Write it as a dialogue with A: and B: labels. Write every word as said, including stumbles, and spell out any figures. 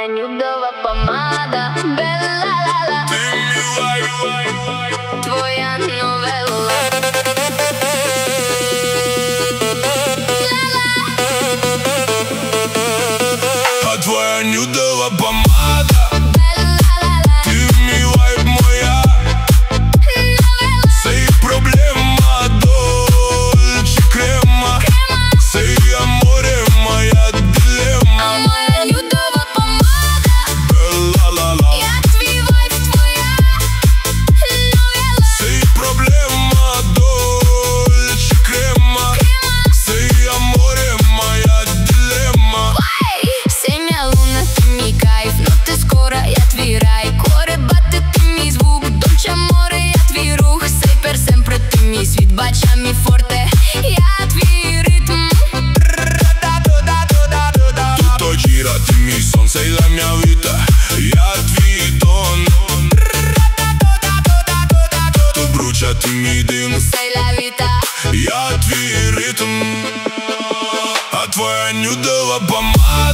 A: нюдова помада, белла-ла-ла.
B: Ты милая,
A: твоя новелла.
B: а твоя нюдова помада.
A: Белла-ла-ла.
B: Ты милая моя,
A: Новелла.
B: sei problema dolce crema, sei amore моя дилемма.
A: А моя нюдова помада,
B: Белла-ла-ла.
A: я твій вайф, твоя новелла.
B: Sei problema dolce crema, sei amore моя дилемма.
A: Семя луна, ти мій кайф, ну ти скоро, я твій рай. Коребати, ти мій звук, дольче море, я твій рух. Сей пер семпре, ти мій світ, бача мі форте, я твій ритм.
B: Tutto gira, ti mi son, sei la mia vita, я твій тон. Tu bruciati mi дим,
A: Сей ла віта,
B: я твій ритм, а твоя нюдова помада.